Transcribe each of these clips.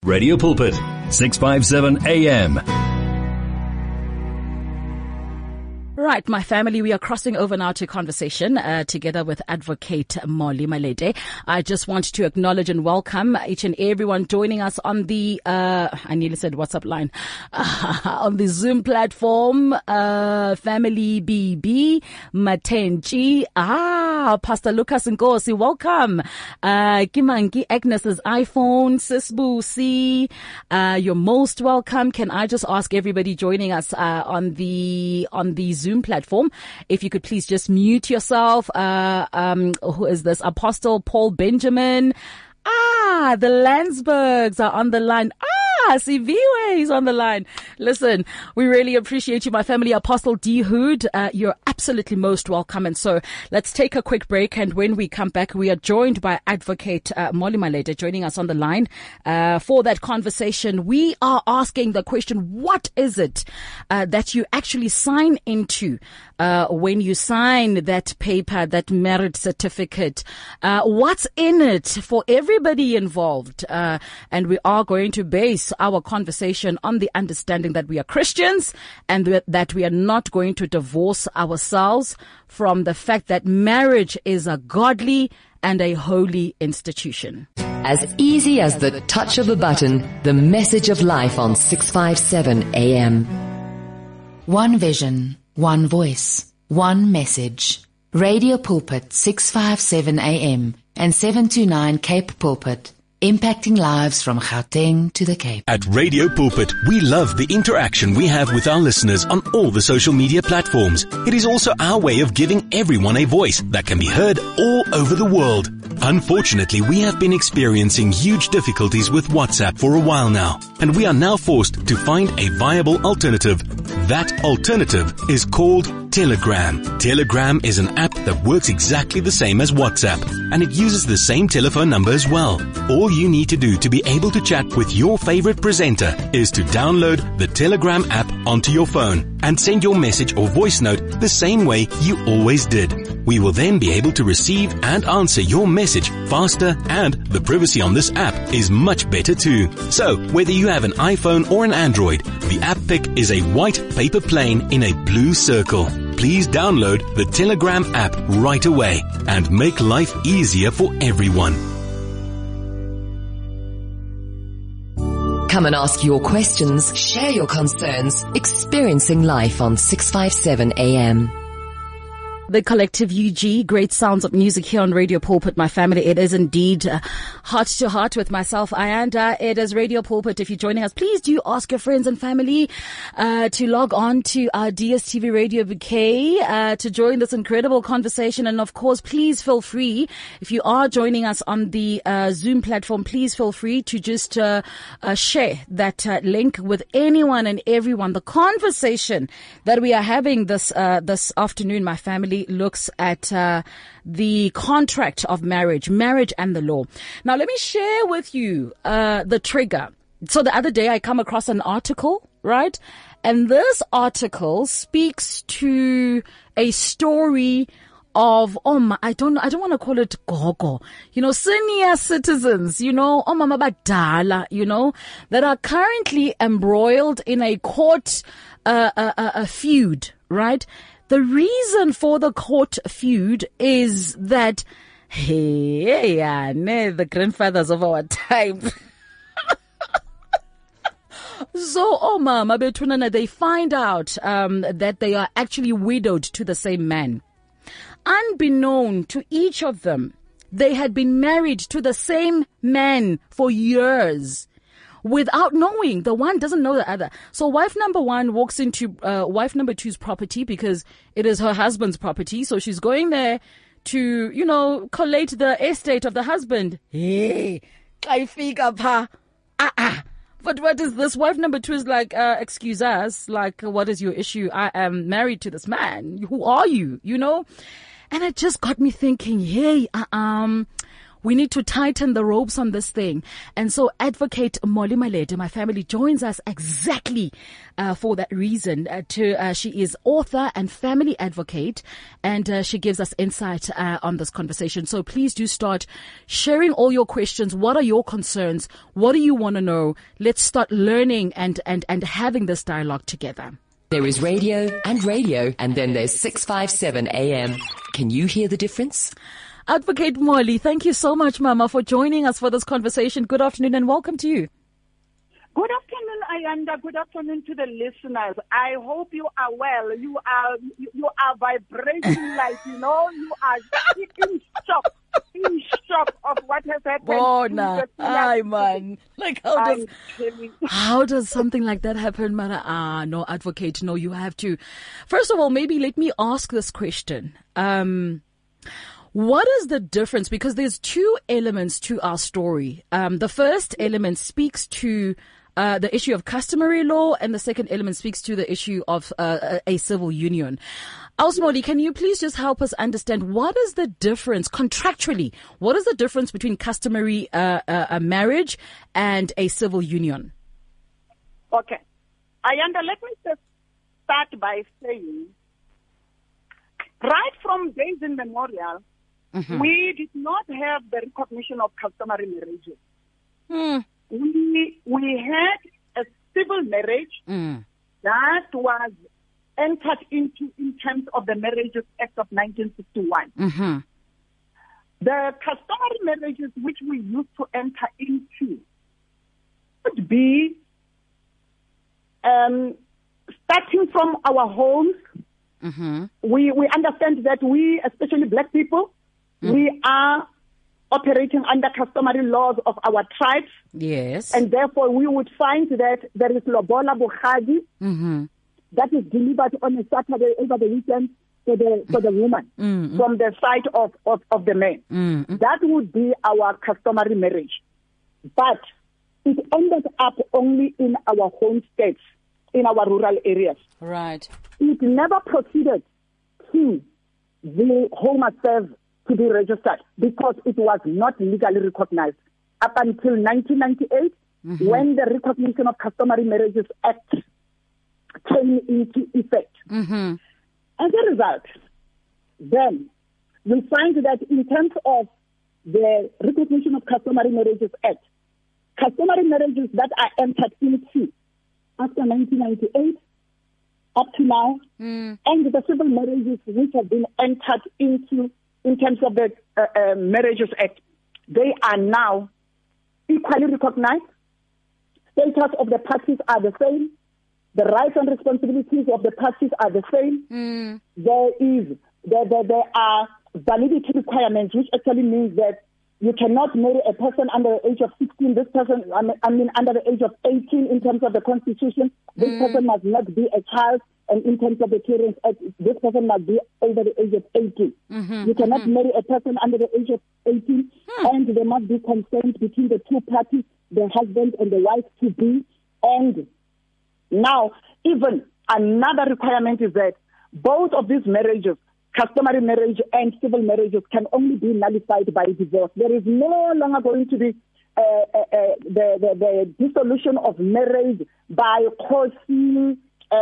Radio Pulpit, 657 AM. Right, my family, we are crossing over now to conversation together with Advocate Molly Malede. I just want to acknowledge and welcome each and everyone joining us on the, I nearly said WhatsApp line, on the Zoom platform, Family BB, Matenchi, Pastor Lucas Nkosi, welcome. Kimangi Agnes's iPhone, Sisbu C, you're most welcome. Can I just ask everybody joining us on the Zoom platform, if you could please just mute yourself. Who is this? Apostle Paul Benjamin. The Landsbergs are on the line. Siviwe is on the line. Listen, we really appreciate you, my family. Apostle D. Hood, you're absolutely most welcome. And so let's take a quick break. And when we come back, we are joined by Advocate Molly Malede joining us on the line for that conversation. We are asking the question, what is it that you actually sign into when you sign that paper, that marriage certificate? What's in it for everybody involved? And we are going to base our conversation on the understanding that we are Christians and that we are not going to divorce ourselves from the fact that marriage is a godly and a holy institution. As easy as the touch of a button, the message of life on 657 AM. One vision, one voice, one message. Radio Pulpit 657 AM and 729 Cape Pulpit. Impacting lives from Gauteng to the Cape. At Radio Pulpit, we love the interaction we have with our listeners on all the social media platforms. It is also our way of giving everyone a voice that can be heard all over the world. Unfortunately, we have been experiencing huge difficulties with WhatsApp for a while now, and we are now forced to find a viable alternative. That alternative is called Telegram. Telegram is an app that works exactly the same as WhatsApp, and it uses the same telephone number as well. All you need to do to be able to chat with your favorite presenter is to download the Telegram app onto your phone and send your message or voice note the same way you always did. We will then be able to receive and answer your message faster, and the privacy on this app is much better too. So, whether you have an iPhone or an Android, the app pic is a white paper plane in a blue circle. Please download the Telegram app right away and make life easier for everyone. Come and ask your questions, share your concerns, experiencing life on 657 AM. The Collective UG, great sounds of music here on Radio Pulpit, my family. It is indeed heart to heart with myself, Ayanda. It is Radio Pulpit. If you're joining us, please do ask your friends and family to log on to our DSTV Radio Bouquet to join this incredible conversation. And of course, please feel free, if you are joining us on the Zoom platform, please feel free to just share that link with anyone and everyone. The conversation that we are having this afternoon, my family, looks at the contract of marriage and the law. Now, let me share with you the trigger. So the other day I come across an article, right? And this article speaks to a story of, I don't want to call it gogo, senior citizens, mama badala, that are currently embroiled in a court, a feud, right? The reason for the court feud is that, the grandfathers of our time. So, mama betunana, they find out that they are actually widowed to the same man. Unbeknown to each of them, they had been married to the same man for years. Without knowing, the one doesn't know the other. So wife number one walks into wife number two's property because it is her husband's property. So she's going there to, collate the estate of the husband. Hey, I figure pa. But what is this? Wife number two is like, excuse us, like, what is your issue? I am married to this man. Who are you? And it just got me thinking, hey, We need to tighten the ropes on this thing. And so Advocate Molly Malede, my family, joins us exactly for that reason. She is author and family advocate, and she gives us insight on this conversation. So please do start sharing all your questions. What are your concerns? What do you want to know? Let's start learning and having this dialogue together. There is radio, and then there's 657 AM. Can you hear the difference? Advocate Molly, thank you so much, Mama, for joining us for this conversation. Good afternoon and welcome to you. Good afternoon, Ayanda. Good afternoon to the listeners. I hope you are well. You are vibrating like, you are in shock of what has happened. Oh, nah. Aye, man. Like, how does something like that happen, Mara? No, Advocate, no, you have to. First of all, maybe let me ask this question. What is the difference? Because there's two elements to our story. The first element speaks to the issue of customary law, and the second element speaks to the issue of a civil union. Molly, can you please just help us understand what is the difference contractually? What is the difference between customary a marriage and a civil union? Okay. Ayanda, let me just start by saying, right from days immemorial, we did not have the recognition of customary marriages. We had a civil marriage that was entered into in terms of the Marriages Act of 1961. The customary marriages which we used to enter into would be starting from our homes. We understand that we, especially black people, we are operating under customary laws of our tribes. Yes. And therefore we would find that there is Lobola Bukhadi that is delivered on a Saturday over the weekend for the woman from the side of the man. That would be our customary marriage. But it ended up only in our home states, in our rural areas. Right. It never proceeded to the Home Affairs to be registered because it was not legally recognized up until 1998 when the Recognition of Customary Marriages Act came into effect. As a result, then we find that in terms of the Recognition of Customary Marriages Act, customary marriages that are entered into after 1998 up to now, and the civil marriages which have been entered into in terms of the Marriages Act, they are now equally recognized. Status of the parties are the same. The rights and responsibilities of the parties are the same. There are validity requirements, which actually means that you cannot marry a person under the age of 16. This person, under the age of 18 in terms of the Constitution. This person must not be a child. And in terms of the Children's Act, this person must be over the age of 18. You cannot marry a person under the age of 18, and there must be consent between the two parties, the husband and the wife to be. And now, even another requirement is that both of these marriages, customary marriage and civil marriages, can only be nullified by divorce. There is no longer going to be the dissolution of marriage by causing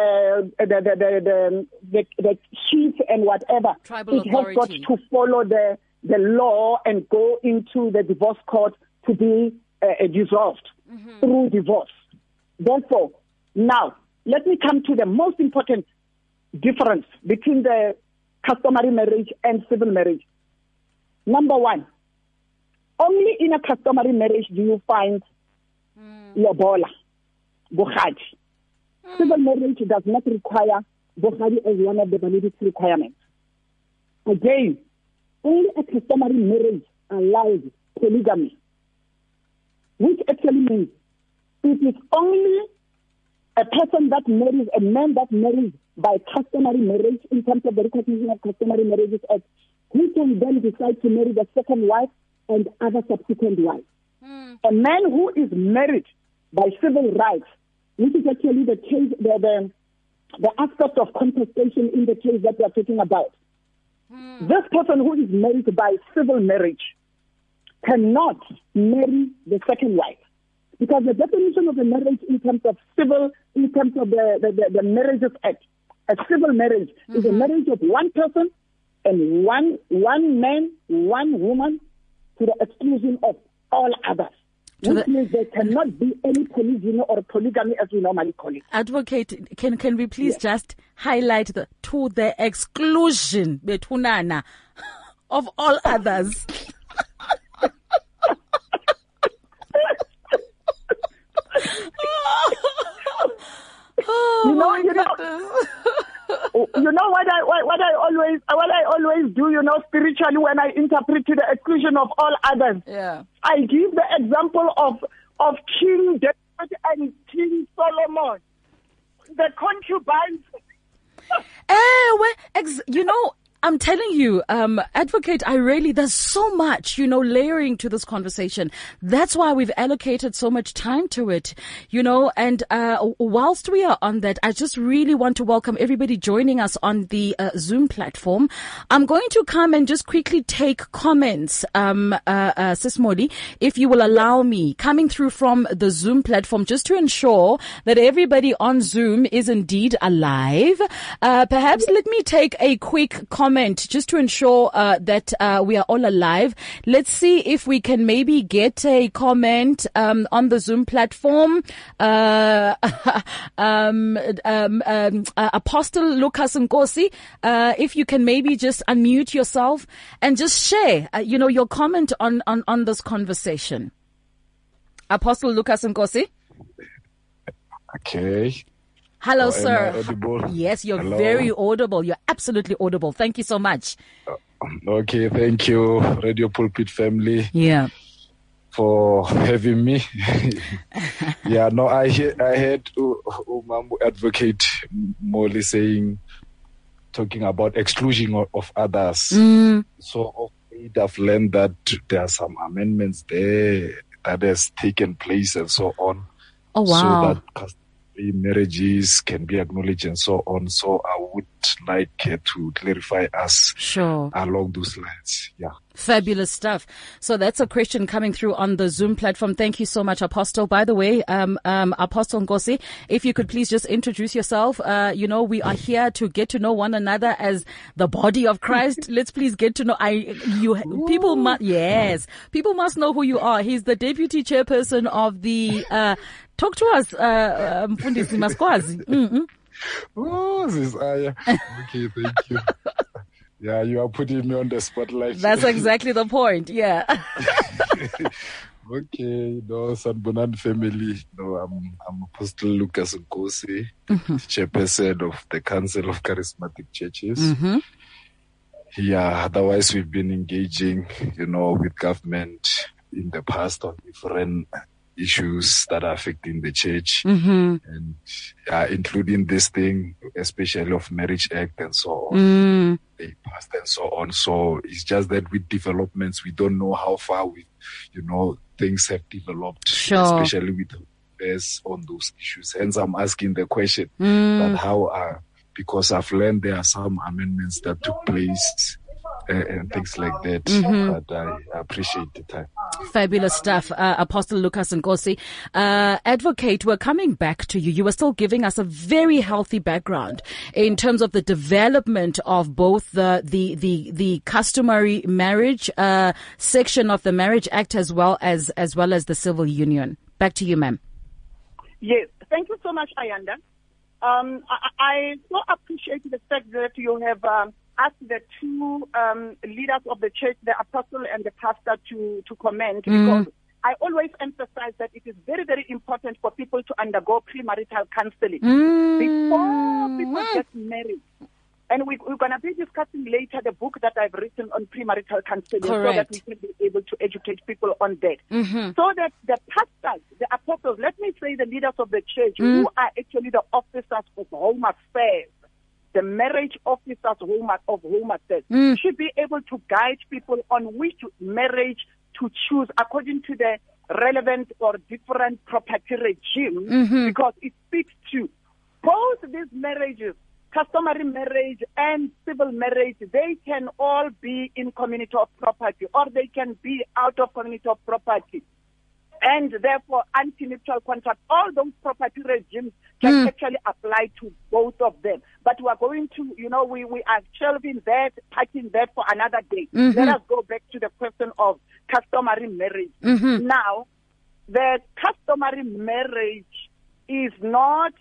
the chief and whatever. Tribal it has got to follow the law and go into the divorce court to be dissolved through divorce. Therefore, now, let me come to the most important difference between the customary marriage and civil marriage. Number one, only in a customary marriage do you find lobola, bukhadi. Civil marriage does not require bukhadi as one of the validity requirements. Again, only a customary marriage allows polygamy, which actually means it is only a person that marries, a man that marries by customary marriage in terms of the Recognition of Customary Marriages Act, who can then decide to marry the second wife and other subsequent wives. A man who is married by civil rights, which is actually the case, the aspect of contestation in the case that we are talking about. This person who is married by civil marriage cannot marry the second wife. Because the definition of a marriage in terms of civil, in terms of the Marriages Act, a civil marriage is a marriage of one person and one man, one woman, to the exclusion of all others. Which means there cannot be any polygyny or polygamy as we normally call it. Advocate, can we please just highlight to the exclusion betunana of all others? You know what I always do, spiritually when I interpret to the exclusion of all others. Yeah. I give the example of King David and King Solomon, the concubines. I'm telling you, Advocate, there's so much, layering to this conversation. That's why we've allocated so much time to it, and whilst we are on that, I just really want to welcome everybody joining us on the Zoom platform. I'm going to come and just quickly take comments, Sis Molly, if you will allow me, coming through from the Zoom platform, just to ensure that everybody on Zoom is indeed alive. Perhaps let me take a quick comment just to ensure that we are all alive. Let's see if we can maybe get a comment on the Zoom platform. Apostle Lucas Nkosi, if you can maybe just unmute yourself and just share, your comment on this conversation. Apostle Lucas Nkosi. Okay. Hello, sir. Am I audible? Yes, you're Hello. very audible. You're absolutely audible. Thank you so much. Okay, thank you, Radio Pulpit family. Yeah. For having me. I heard Umamu Advocate Molly talking about exclusion of others. So of late I've learned that there are some amendments there that has taken place and so on. Oh, wow. So that marriages can be acknowledged and so on. So I would like to clarify us along those lines. Yeah. Fabulous stuff. So that's a question coming through on the Zoom platform. Thank you so much, Apostle. By the way, Apostle Nkosi, if you could please just introduce yourself. We are here to get to know one another as the body of Christ. Let's please get to know people must know who you are. He's the deputy chairperson of the talk to us, Mfundisi Maskwazi. Oh, this Aya. Okay, thank you. Yeah, you are putting me on the spotlight. That's exactly the point, yeah. Okay, Sanbonan family. I'm Apostle Lucas Nkosi, chairperson of the Council of Charismatic Churches. Mm-hmm. Yeah, otherwise we've been engaging, with government in the past on different issues that are affecting the church, and including this thing, especially of Marriage Act and so on. They passed and so on. So it's just that with developments, we don't know how far things have developed, especially with affairs on those issues. Hence, I'm asking the question that how because I've learned there are some amendments that took place and things like that. But I appreciate the time. Fabulous stuff, Apostle Lucas Nkosi. Advocate, we're coming back to you. You were still giving us a very healthy background in terms of the development of both the customary marriage section of the Marriage Act as well as the civil union. Back to you, ma'am. Yes, thank you so much, Ayanda. I so appreciate the fact that you have asked the two leaders of the church, the apostle and the pastor, to comment, because I always emphasize that it is very, very important for people to undergo premarital counseling before people get married. And we're going to be discussing later the book that I've written on premarital counseling. Correct. So that we can be able to educate people on that. So that the pastors, the apostles, let me say the leaders of the church, who are actually the officers of Home Affairs, the marriage officers of Home Affairs, should be able to guide people on which marriage to choose according to the relevant or different property regime, because it speaks to both these marriages customary marriage and civil marriage, they can all be in community of property, or they can be out of community of property. And therefore, anti-nuptial contract, all those property regimes can actually apply to both of them. But we are going to, we are shelving that, parking that for another day. Let us go back to the question of customary marriage. Now, the customary marriage is not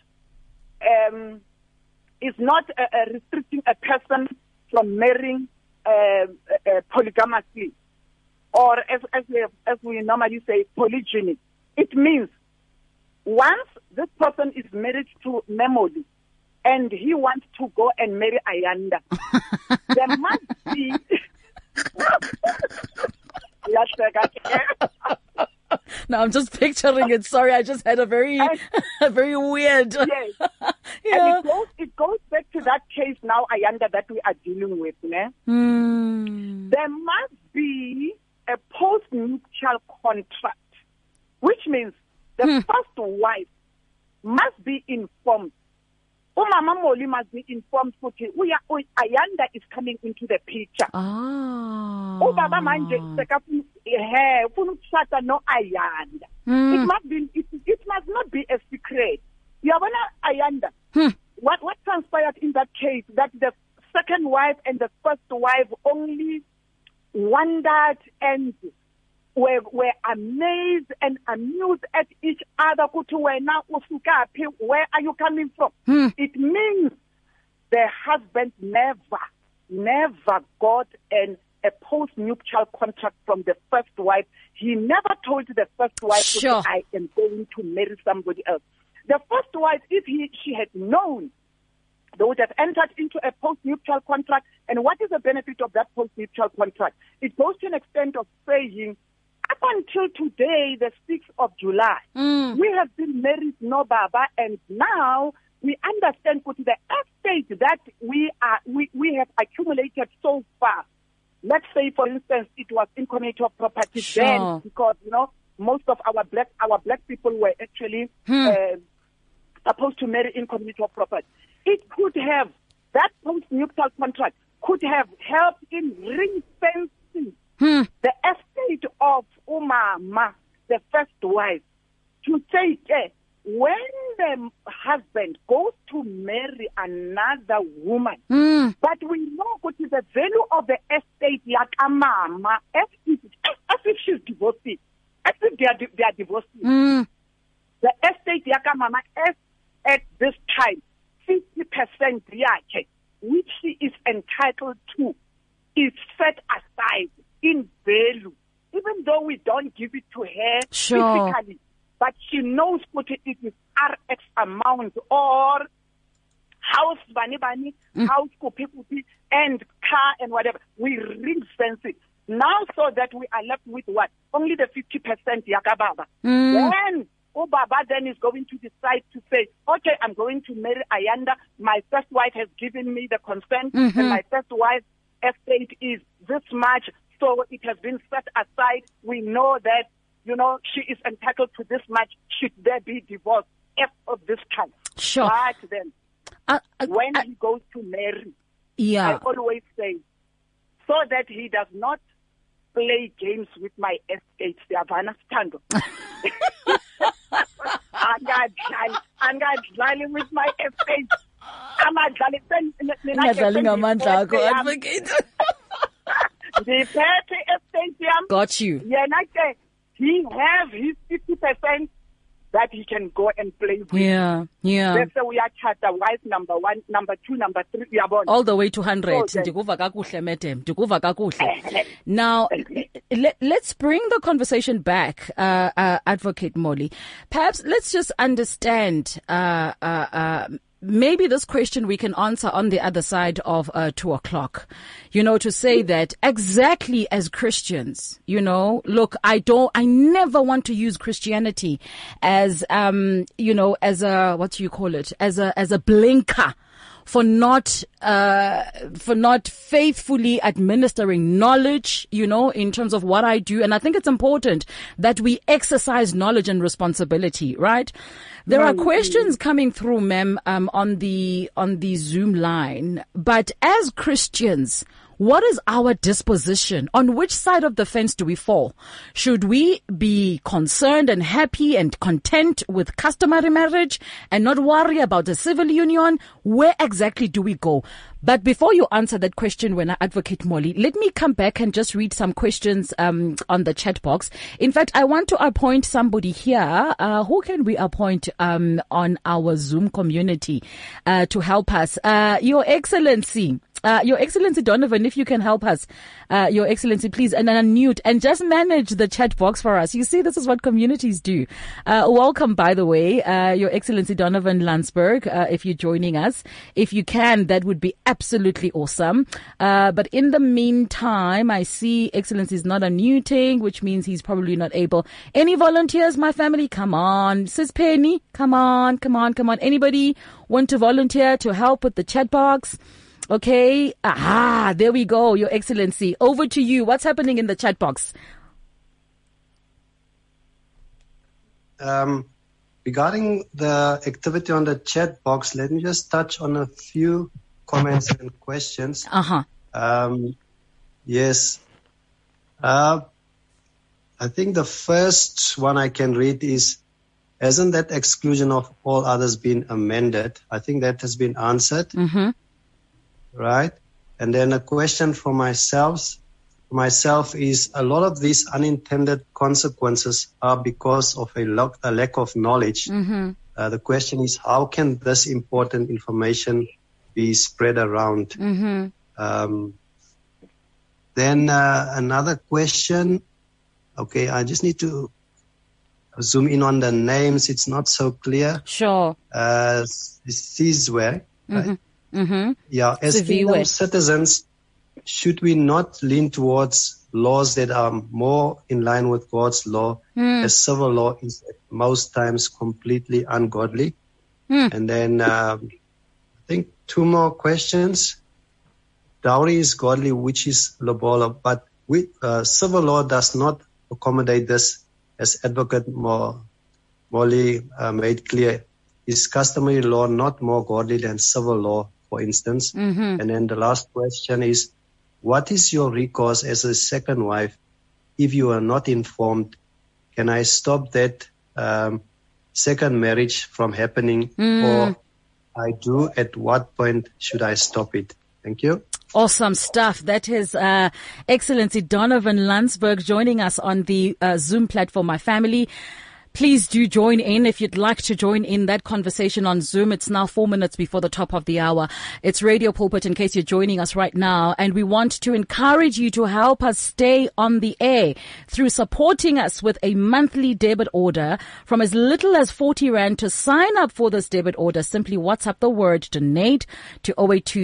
restricting a person from marrying polygamously, or as we normally say, polygyny. It means once this person is married to Memoli and he wants to go and marry Ayanda, there must be No, I'm just picturing it. Sorry, I just had a very weird. Yes. Yeah. And it goes back to that case now, Ayanda, that we are dealing with. There must be a post-nuptial contract, which means the first wife must be informed. Umama Moli must be informed ukuthi Ayanda is coming into the picture. Ubaba manje sekafuna ukushada no Ayanda. It must not be a secret. Yabona Ayanda. What transpired in that case, that the second wife and the first wife only wondered and were amazed and amused at each other. Where are you coming from? It means the husband never got a post-nuptial contract from the first wife. He never told the first wife, I am going to marry somebody else. The first wife, if she had known, they would have entered into a post-nuptial contract. And what is the benefit of that post-nuptial contract? It goes to an extent of saying, up until today, the 6th of July, we have been married, no Baba, and now we understand the estate that we have accumulated so far. Let's say, for instance, it was in community of property then, because most of our black people were actually supposed to marry in community of property. It could have, that post-nuptial contract could have helped in ring-fencing the estate of Umama, the first wife, to say, when the husband goes to marry another woman, but we know what is the value of the estate yakamama, as if she's divorced, as if they are divorced. The estate yakamama, as at this time, 50% yake, which she is entitled to, is set aside in value, even though we don't give it to her physically, but she knows what it is RX amount, or house bani, house kupi, and car and whatever. We ring fence it now, so that we are left with what? Only the 50% yakababa. Then Baba then is going to decide to say, okay, I'm going to marry Ayanda. My first wife has given me the consent, and my first wife's estate is this much, so it has been set aside. We know that, she is entitled to this much. Should there be divorce of this kind? Sure. But then, when he goes to marry, I always say, so that he does not play games with my estate. Siyavana Stando. Angadlali with my estate. Ungadlali ngamandla akho, Advocate. Got you. He have his 50% that he can go and play with. Yeah. That's why we are charter wife number 1, number 2, number 3. All the way to 100. Ndikuva kakuhle, madam. Ndikuva kakuhle. Now, let's bring the conversation back, Advocate Molly. Perhaps let's just understand, maybe this question we can answer on the other side of 2 o'clock, to say that exactly as Christians, look, I never want to use Christianity as, as a, what do you call it? As a blinker for not faithfully administering knowledge, in terms of what I do. And I think it's important that we exercise knowledge and responsibility, right? There are questions coming through, ma'am, on the Zoom line. But as Christians, what is our disposition? On which side of the fence do we fall? Should we be concerned and happy and content with customary marriage and not worry about the civil union? Where exactly do we go? But before you answer that question, when I Advocate Molly, let me come back and just read some questions on the chat box. In fact, I want to appoint somebody here. Who can we appoint on our Zoom community to help us? Your Excellency Donovan, if you can help us, Your Excellency, please, and unmute and just manage the chat box for us. You see, this is what communities do. Welcome, by the way, Your Excellency Donovan Landsberg, if you're joining us. If you can, that would be absolutely awesome. But in the meantime, I see Excellency is not unmuting, which means he's probably not able. Any volunteers, my family? Come on. Sis Penny, come on. Anybody want to volunteer to help with the chat box? Okay. There we go, Your Excellency. Over to you. What's happening in the chat box? Regarding the activity on the chat box, let me just touch on a few comments and questions. Yes. I think the first one I can read is, hasn't that exclusion of all others been amended? I think that has been answered. Mm-hmm. Right. And then a question for myself is, a lot of these unintended consequences are because of a lack of knowledge. Mm-hmm. The question is, how can this important information be spread around? Mm-hmm. Then another question. Okay, I just need to zoom in on the names. It's not so clear. Sure. Sizwe, right? Mm-hmm. Mm-hmm. Yeah, as Kingdom citizens, should we not lean towards laws that are more in line with God's law, as civil law is at most times completely ungodly? And then I think two more questions. Dowry is godly, which is lobola, but civil law does not accommodate this, as Advocate Molly made clear. Is customary law not more godly than civil law, for instance? Mm-hmm. And then the last question is, what is your recourse as a second wife if you are not informed? Can I stop that second marriage from happening? Or I do, at what point should I stop it? Thank you. Awesome stuff. That is Excellency Donovan Landsberg joining us on the Zoom platform, My Family. Please do join in if you'd like to join in that conversation on Zoom. It's now 4 minutes before the top of the hour. It's Radio Pulpit in case you're joining us right now. And we want to encourage you to help us stay on the air through supporting us with a monthly debit order from as little as 40 Rand. To sign up for this debit order, simply WhatsApp the word donate to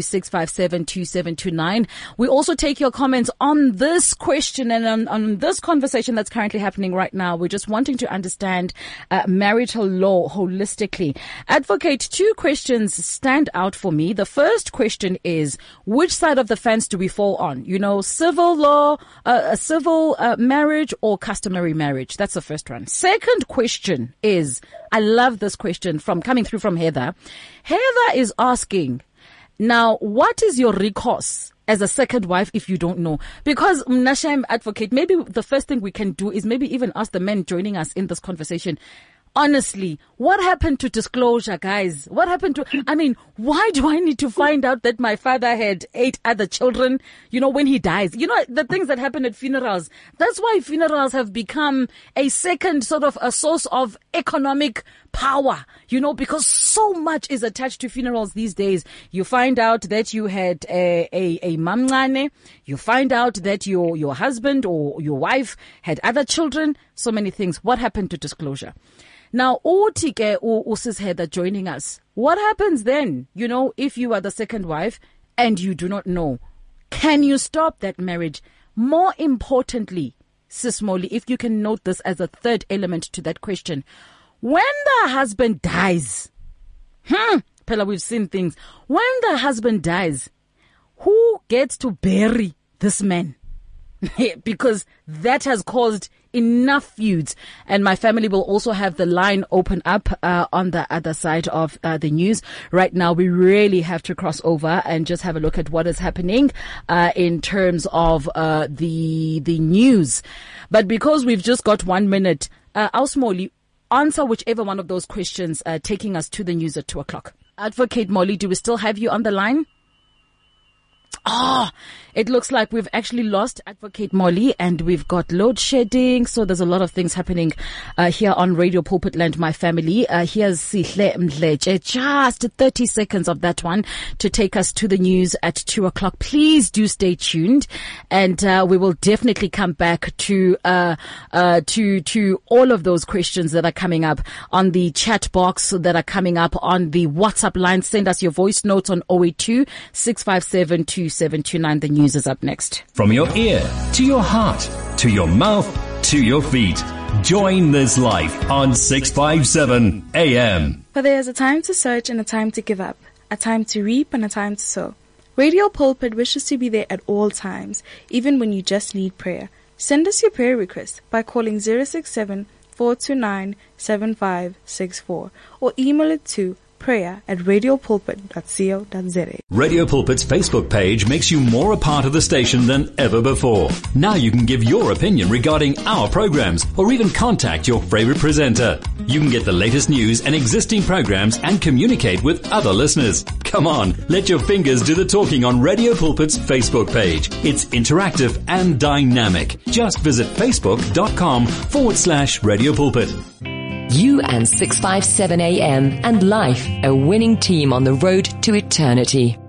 082-657-2729. We also take your comments on this question and on this conversation that's currently happening right now. We're just wanting to understand marital law holistically. Advocate, two questions stand out for me. The first question is, which side of the fence do we fall on? Civil law, civil marriage or customary marriage? That's the first one. Second question is, I love this question coming through from Heather. Heather is asking, now, what is your recourse as a second wife if you don't know? Because Mnashem Advocate, maybe the first thing we can do is maybe even ask the men joining us in this conversation. Honestly, what happened to disclosure, guys? What happened to, why do I need to find out that my father had 8 other children, when he dies? The things that happen at funerals. That's why funerals have become a second sort of a source of economic power, because so much is attached to funerals these days. You find out that you had a mamncane. You find out that your husband or your wife had other children. So many things. What happened to disclosure? Now, Utike Usis Heather joining us. What happens then, if you are the second wife and you do not know? Can you stop that marriage? More importantly, Sis Molly, if you can note this as a third element to that question, when the husband dies, Pella, we've seen things. When the husband dies, who gets to bury this man? Because that has caused enough feuds. And my family will also have the line open up on the other side of the news. Right now, we really have to cross over and just have a look at what is happening in terms of the news. But because we've just got 1 minute, Ausmoli, answer whichever one of those questions taking us to the news at 2:00. Advocate Molly, do we still have you on the line? It looks like we've actually lost Advocate Molly, and we've got load shedding. So there's a lot of things happening here on Radio Pulpit Land, my family. Here's Sihle Mdleche. Just 30 seconds of that one to take us to the news at 2:00. Please do stay tuned, and we will definitely come back to all of those questions that are coming up on the chat box, that are coming up on the WhatsApp line. Send us your voice notes on 082 657 2729. The news is up next. From your ear to your heart to your mouth to your feet. Join this life on 657 AM. For there is a time to search and a time to give up, a time to reap and a time to sow. Radio Pulpit wishes to be there at all times, even when you just need prayer. Send us your prayer request by calling 067-429-7564 or email it to prayer@radiopulpit.co.za. Radio Pulpit's Facebook page makes you more a part of the station than ever before. Now you can give your opinion regarding our programs or even contact your favorite presenter. You can get the latest news and existing programs and communicate with other listeners. Come on, let your fingers do the talking on Radio Pulpit's Facebook page. It's interactive and dynamic. Just visit facebook.com/Radio Pulpit. You and 657 AM and life, a winning team on the road to eternity.